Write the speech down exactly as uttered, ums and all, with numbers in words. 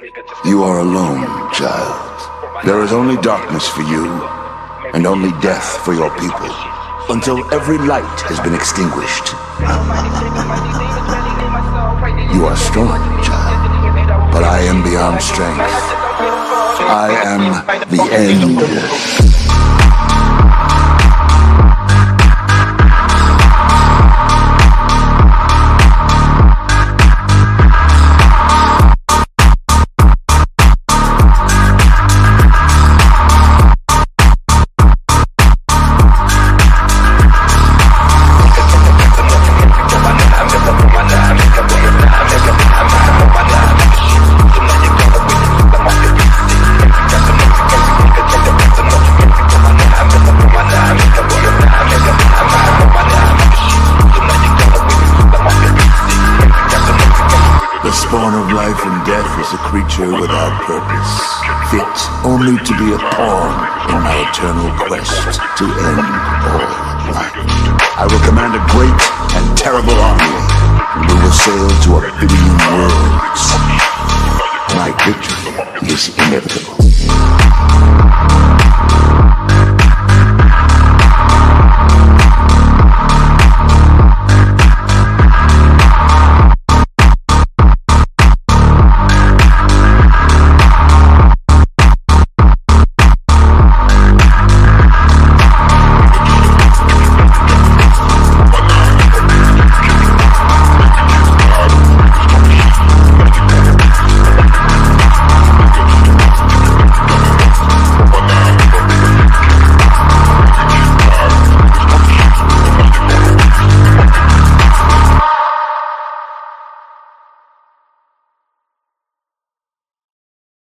You are alone, child. There is only darkness for you, and only death for your people, until every light has been extinguished. You are strong, child, but I am beyond strength. I am the end. The spawn of life and death is a creature without purpose, fit only to be a pawn in my eternal quest to end all life. I will command a great and terrible army, and we will sail to a billion worlds. My victory is inevitable.